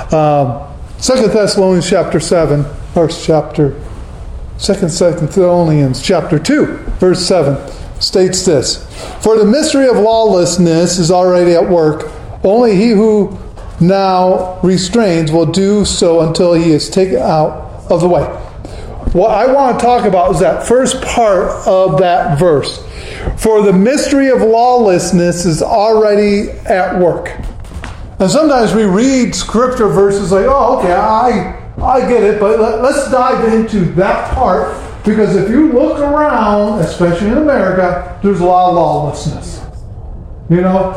2 Thessalonians chapter 7, verse chapter 2 Thessalonians chapter 2, verse 7 states this: "For the mystery of lawlessness is already at work. Only he who now restrains will do so until he is taken out of the way." What I want to talk about is that first part of that verse. For the mystery of lawlessness is already at work. And sometimes we read scripture verses like, oh, okay, I get it, but let's dive into that part, because if you look around, especially in America, there's a lot of lawlessness. You know,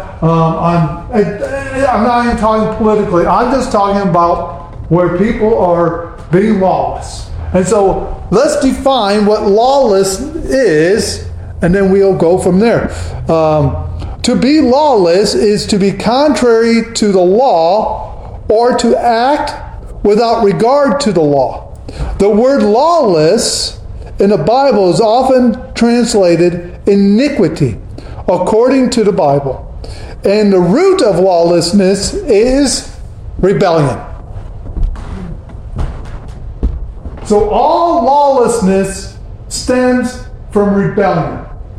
I'm not even talking politically. I'm just talking about where people are being lawless. And so let's define what lawless is, and then we'll go from there. To be lawless is to be contrary to the law or to act without regard to the law. The word lawless in the Bible is often translated iniquity, according to the Bible. And the root of lawlessness is rebellion. So all lawlessness stems from rebellion.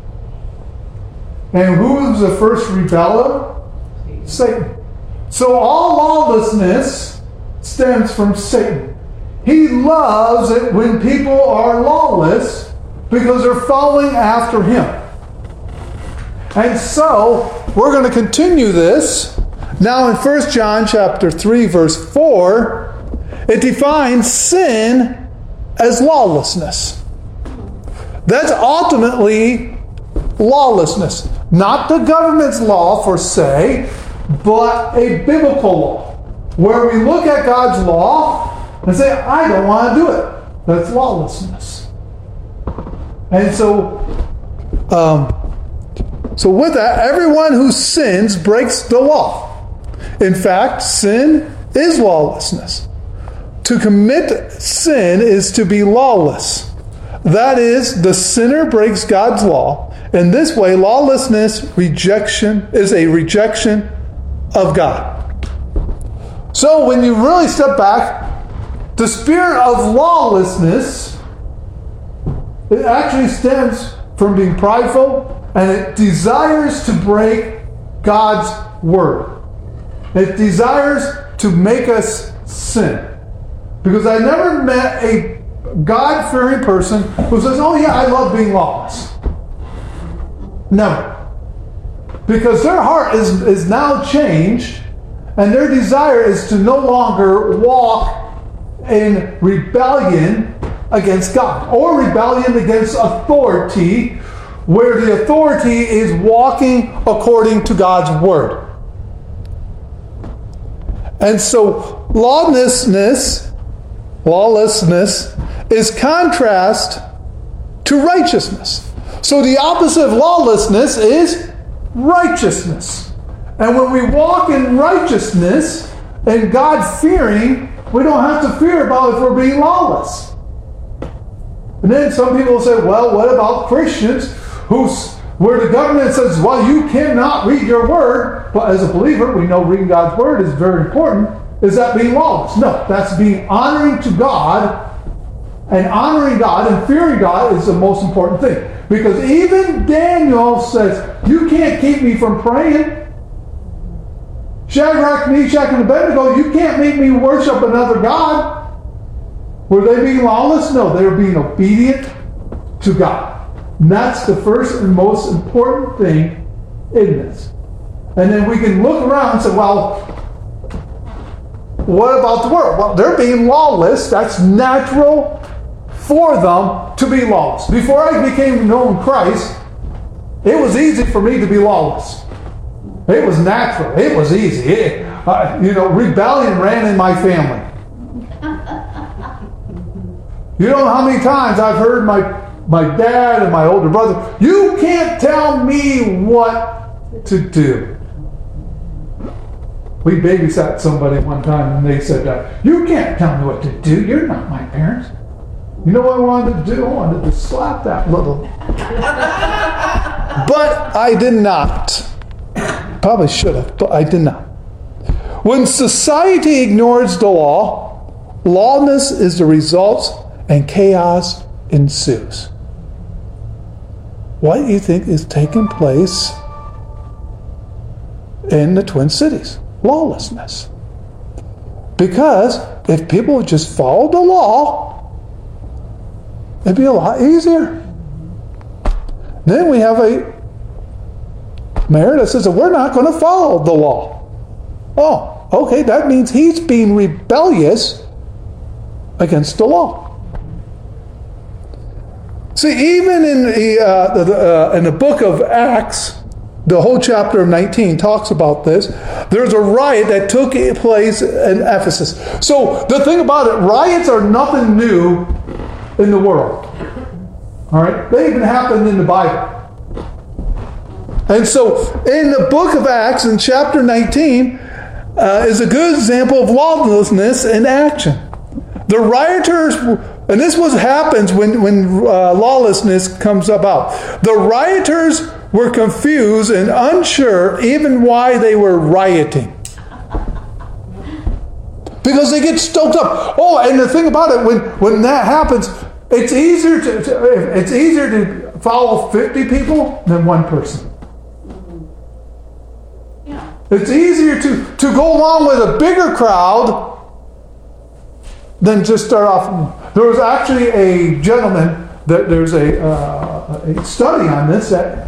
And who was the first rebeller? Satan. So all lawlessness stems from Satan. He loves it when people are lawless because they're following after him. And so we're going to continue this. Now in 1 John chapter 3, verse 4, it defines sin as lawlessness. That's ultimately lawlessness. Not the government's law per se, but a biblical law. Where we look at God's law and say, I don't want to do it. That's lawlessness. And so with that, everyone who sins breaks the law. In fact, sin is lawlessness. To commit sin is to be lawless. That is, the sinner breaks God's law. In this way, lawlessness is a rejection of God. So when you really step back, the spirit of lawlessness, it actually stems from being prideful, and it desires to break God's word. It desires to make us sin. Because I never met a God-fearing person who says, oh yeah, I love being lawless. No. Because their heart is now changed, and their desire is to no longer walk in rebellion against God, or rebellion against authority, where the authority is walking according to God's word. And so lawlessness is contrast to righteousness. So the opposite of lawlessness is righteousness. And when we walk in righteousness and God-fearing, we don't have to fear about if we're being lawless. And then some people say, well, what about Christians where the government says, well, you cannot read your word, but as a believer, we know reading God's word is very important. Is that being lawless? No, that's being honoring to God, and honoring God and fearing God is the most important thing. Because even Daniel says, you can't keep me from praying. Shadrach, Meshach, and Abednego, you can't make me worship another God. Were they being lawless? No, they were being obedient to God. And that's the first and most important thing in this. And then we can look around and say, well, what about the world? Well, they're being lawless. That's natural for them to be lawless. Before I became known Christ, it was easy for me to be lawless. It was natural. It was easy. Rebellion ran in my family. You know how many times I've heard my dad and my older brother, you can't tell me what to do. We babysat somebody one time and they said, you can't tell me what to do. You're not my parents. You know what I wanted to do? I wanted to slap that little. But I did not. Probably should have, but I did not. when society ignores the law, lawlessness is the result and chaos ensues. What do you think is taking place in the Twin Cities? Lawlessness. Because if people would just follow the law, it'd be a lot easier. Then we have a mayor that says that we're not going to follow the law. Oh, okay, that means he's being rebellious against the law. See, even in the book of Acts, the whole chapter of 19 talks about this. There's a riot that took place in Ephesus. So the thing about it, riots are nothing new in the world. All right? They even happened in the Bible. And so in the book of Acts, in chapter 19, is a good example of lawlessness in action. The rioters, and this is what happens when lawlessness comes about. The rioters were confused and unsure even why they were rioting. Because they get stoked up. Oh, and the thing about it, when that happens, it's easier to follow 50 people than one person. Yeah. It's easier to go along with a bigger crowd than just start off. There was actually a gentleman that there's a study on this that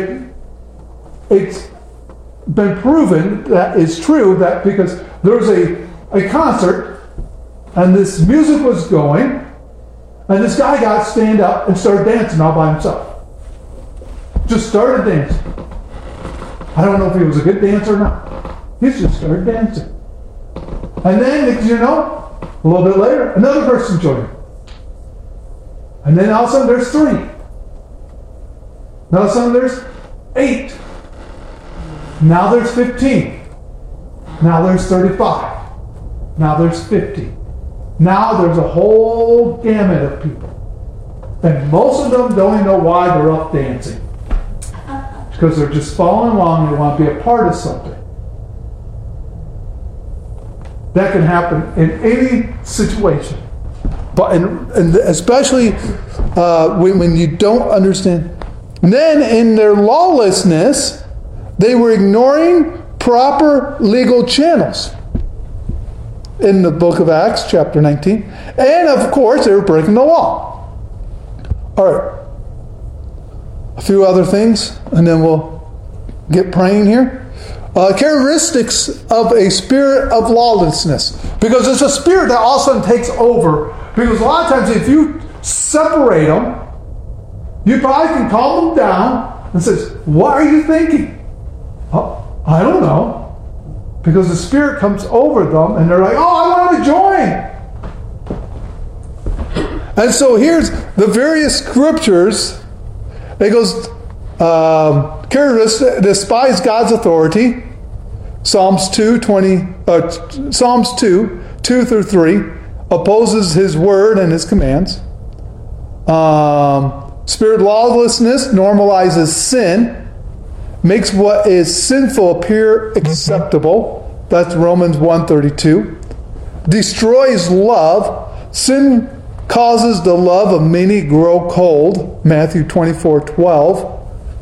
it's been proven that it's true that because there was a concert and this music was going and this guy got stand up and started dancing all by himself. Just started dancing. I don't know if he was a good dancer or not. He just started dancing. And then, you know, a little bit later, another person joined. And then all of a sudden there's 3. Now all of a sudden there's 8. Now there's 15. Now there's 35. Now there's 50. Now there's a whole gamut of people. And most of them don't even know why they're up dancing. Because they're just following along and they want to be a part of something. That can happen in any situation. But and especially when you don't understand. And then in their lawlessness, they were ignoring proper legal channels. In the book of Acts, chapter 19. And of course, they were breaking the law. All right. A few other things, and then we'll get praying here. Characteristics of a spirit of lawlessness. Because it's a spirit that all of a sudden takes over. Because a lot of times if you separate them, you probably can calm them down and says, what are you thinking? Oh, I don't know. Because the spirit comes over them and they're like, oh, I want to join. And so here's the various scriptures. It goes, characteristics, despise God's authority. Psalms 2, 2 through 3. Opposes his word and his commands. Spirit of lawlessness normalizes sin. Makes what is sinful appear acceptable. That's Romans 1:32. Destroys love. Sin causes the love of many grow cold. Matthew 24:12.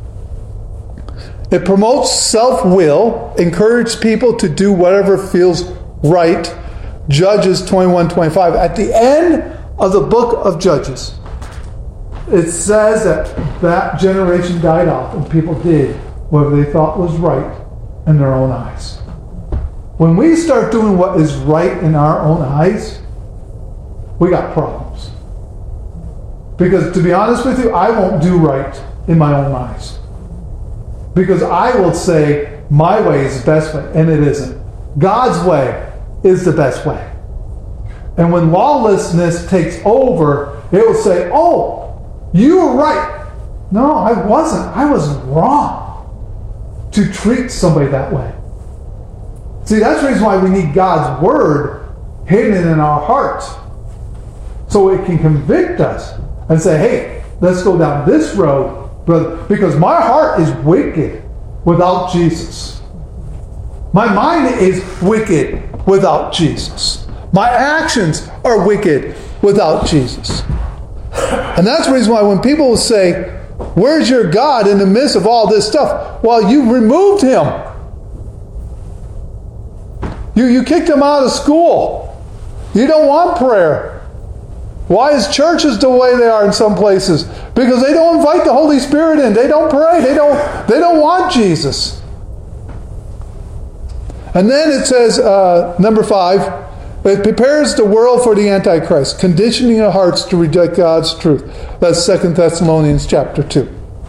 It promotes self-will. Encourages people to do whatever feels right. Judges 21:25. At the end of the book of Judges, it says that generation died off and people did what they thought was right in their own eyes. When we start doing what is right in our own eyes, we got problems. Because to be honest with you, I won't do right in my own eyes. Because I will say my way is the best way, and it isn't. God's way is the best way. And when lawlessness takes over, it will say, oh, you were right. No, I wasn't. I was wrong to treat somebody that way. See, that's the reason why we need God's word hidden in our hearts. So it can convict us and say, hey, let's go down this road, brother, because my heart is wicked without Jesus. My mind is wicked without Jesus. My actions are wicked without Jesus. And that's the reason why when people say, where's your God in the midst of all this stuff? Well, you removed him. You kicked him out of school. You don't want prayer. Why is churches the way they are in some places? Because they don't invite the Holy Spirit in. They don't pray. They don't want Jesus. And then it says, number 5, it prepares the world for the Antichrist, conditioning their hearts to reject God's truth. That's 2 Thessalonians chapter 2.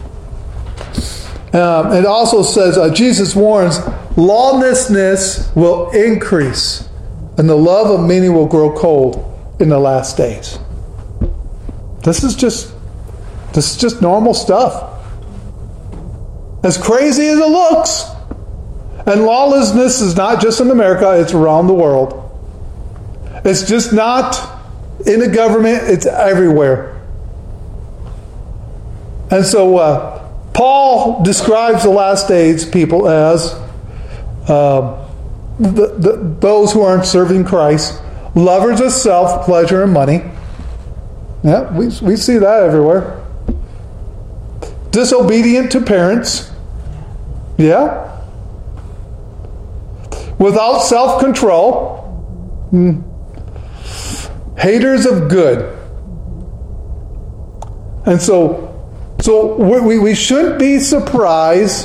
It also says, Jesus warns, lawlessness will increase, and the love of many will grow cold in the last days. This is just normal stuff. As crazy as it looks. And lawlessness is not just in America, it's around the world. It's just not in the government, it's everywhere. And so Paul describes the last days people as those who aren't serving Christ, lovers of self, pleasure, and money. Yeah, we see that everywhere. Disobedient to parents. Yeah. Without self-control. Haters of good. And so we shouldn't be surprised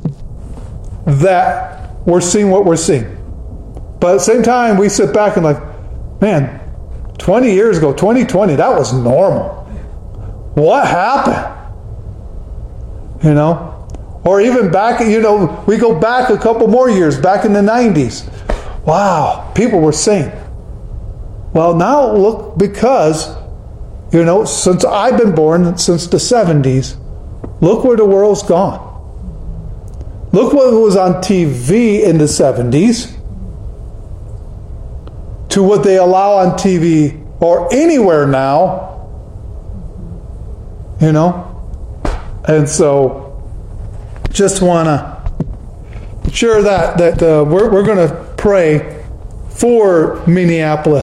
that we're seeing what we're seeing. But at the same time, we sit back and like, man, 20 years ago, 2020, that was normal. What happened? You know? Or even back, we go back a couple more years, back in the 90s. Wow, people were saying. Well, now look, because, since I've been born, since the 70s, look where the world's gone. Look what was on TV in the 70s to what they allow on TV or anywhere now. And so just want to share that we're going to pray for Minneapolis.